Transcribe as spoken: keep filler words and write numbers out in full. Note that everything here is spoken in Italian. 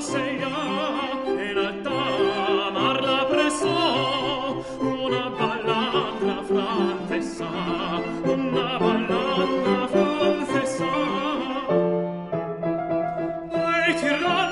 seia e in alta mar la prestò una ballandra francesa, una ballandra francesa. Ai tirò